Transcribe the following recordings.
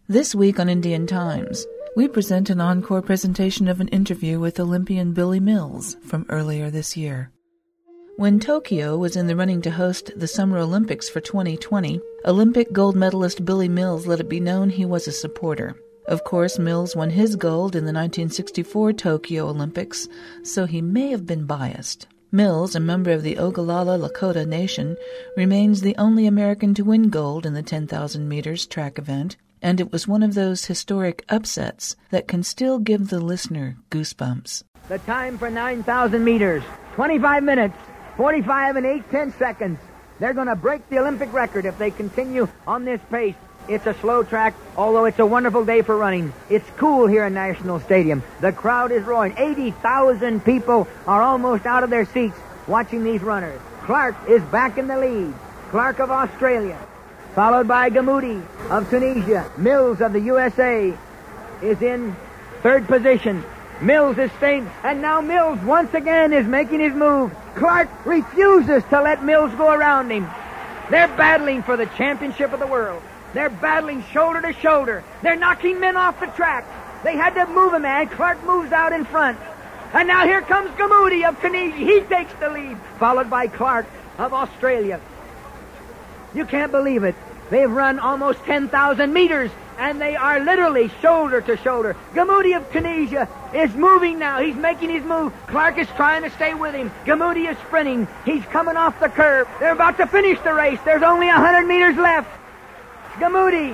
This week on Indian Times, we present an encore presentation of an interview with Olympian Billy Mills from earlier this year. When Tokyo was in the running to host the Summer Olympics for 2020, Olympic gold medalist Billy Mills let it be known he was a supporter. Of course, Mills won his gold in the 1964 Tokyo Olympics, so he may have been biased. Mills, a member of the Oglala Lakota Nation, remains the only American to win gold in the 10,000 meters track event, and it was one of those historic upsets that can still give the listener goosebumps. The time for 9,000 meters, 25 minutes, 45 and 8/10 seconds. They're going to break the Olympic record if they continue on this pace. It's a slow track, although it's a wonderful day for running. It's cool here in National Stadium. The crowd is roaring. 80,000 people are almost out of their seats watching these runners. Clark is back in the lead. Clark of Australia, followed by Gamoudi of Tunisia. Mills of the USA is in third position. Mills is staying, and now Mills once again is making his move. Clark refuses to let Mills go around him. They're battling for the championship of the world. They're battling shoulder to shoulder. They're knocking men off the track. They had to move a man. Clark moves out in front. And now here comes Gamoudi of Tunisia. He takes the lead, followed by Clark of Australia. You can't believe it. They've run almost 10,000 meters, and they are literally shoulder to shoulder. Gamoudi of Tunisia is moving now. He's making his move. Clark is trying to stay with him. Gamoudi is sprinting. He's coming off the curve. They're about to finish the race. There's only 100 meters left. Gamoudi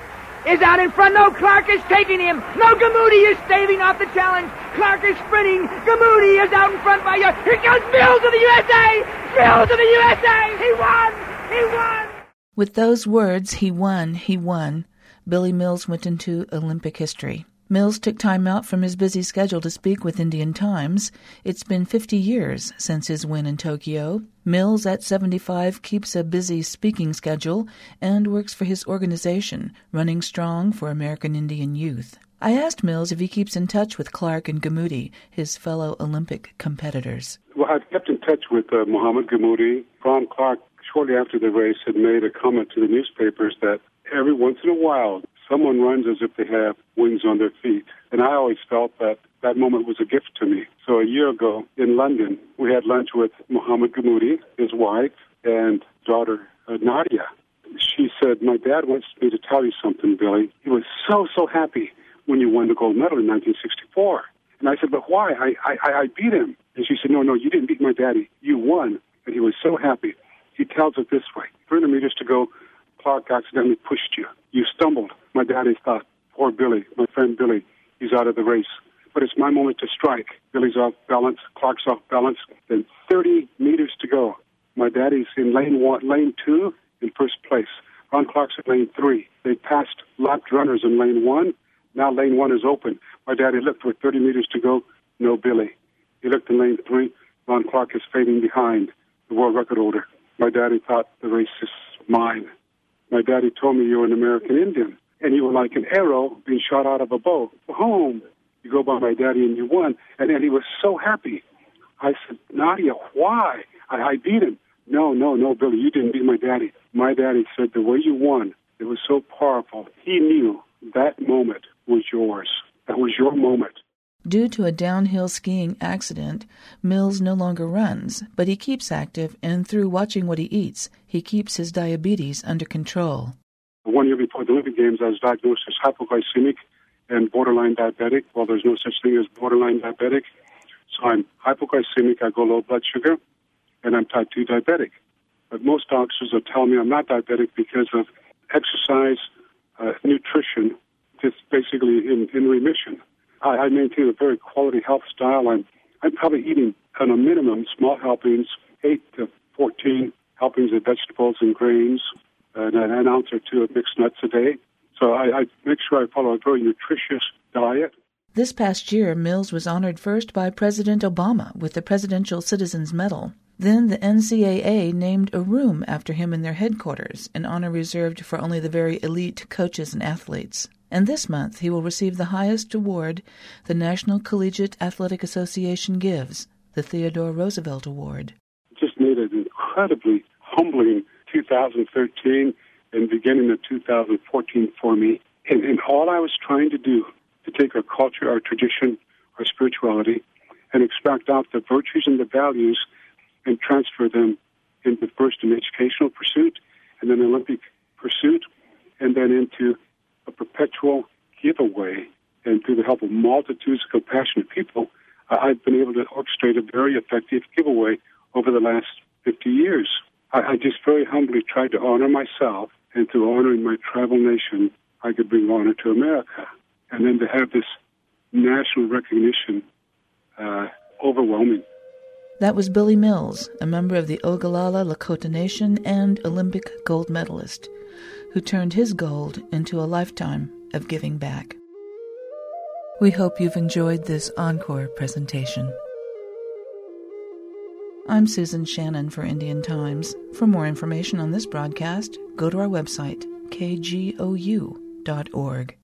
is out in front. No, Clark is taking him. No, Gamoudi is staving off the challenge. Clark is sprinting. Gamoudi is out in front by you. Here goes Mills of the USA! Mills of the USA! He won! He won! With those words, he won, Billy Mills went into Olympic history. Mills took time out from his busy schedule to speak with Indian Times. It's been 50 years since his win in Tokyo. Mills, at 75, keeps a busy speaking schedule and works for his organization, Running Strong for American Indian Youth. I asked Mills if he keeps in touch with Clark and Gamoudi, his fellow Olympic competitors. Well, I've kept in touch with Muhammad Gamoudi. Ron Clark, shortly after the race, had made a comment to the newspapers that every once in a while, someone runs as if they have wings on their feet. And I always felt that that moment was a gift to me. So a year ago in London, we had lunch with Muhammad Gamoudi, his wife, and daughter Nadia. She said, "My dad wants me to tell you something, Billy. He was so happy when you won the gold medal in 1964. And I said, "But why? I beat him." And she said, No, you didn't beat my daddy. You won. And he was so happy. He tells it this way. 300 meters to go, Clark accidentally pushed you. You stumbled. My daddy thought, poor Billy, my friend Billy, he's out of the race. But it's my moment to strike. Billy's off balance, Clark's off balance. Then 30 meters to go. My daddy's in lane 2 in first place. Ron Clark's in lane 3. They passed lapped runners in lane 1. Now lane 1 is open. My daddy looked with 30 meters to go. No Billy. He looked in lane 3. Ron Clark is fading behind, the world record holder. My daddy thought the race is mine. My daddy told me you were an American Indian, and you were like an arrow being shot out of a bow. Boom! You go by my daddy and you won. And then he was so happy. I said, Nadia, why? I beat him. No, Billy, you didn't beat my daddy. My daddy said the way you won, it was so powerful. He knew that moment was yours. That was your moment. Due to a downhill skiing accident, Mills no longer runs, but he keeps active, and through watching what he eats, he keeps his diabetes under control. 1 year before the Olympic Games, I was diagnosed as hypoglycemic and borderline diabetic. Well, there's no such thing as borderline diabetic. So I'm hypoglycemic, I go low blood sugar, and I'm type 2 diabetic. But most doctors will tell me I'm not diabetic because of exercise, nutrition, just basically in remission. I maintain a very quality health style. I'm probably eating, on a minimum, small helpings, 8 to 14 helpings of vegetables and grains, and an ounce or 2 of mixed nuts a day. So I make sure I follow a very nutritious diet. This past year, Mills was honored first by President Obama with the Presidential Citizens Medal. Then the NCAA named a room after him in their headquarters, an honor reserved for only the very elite coaches and athletes. And this month he will receive the highest award the National Collegiate Athletic Association gives, the Theodore Roosevelt Award. Just made an incredibly humbling 2013 and beginning of 2014 for me. And all I was trying to do to take our culture, our tradition, our spirituality, and extract out the virtues and the values and transfer them into first an educational pursuit and then an Olympic pursuit and then into a perpetual giveaway. And through the help of multitudes of compassionate people, I've been able to orchestrate a very effective giveaway over the last 50 years. I just very humbly tried to honor myself, and through honoring my tribal nation, I could bring honor to America. And then to have this national recognition, overwhelming. That was Billy Mills, a member of the Oglala Lakota Nation and Olympic gold medalist, who turned his gold into a lifetime of giving back. We hope you've enjoyed this encore presentation. I'm Susan Shannon for Indian Times. For more information on this broadcast, go to our website, kgou.org.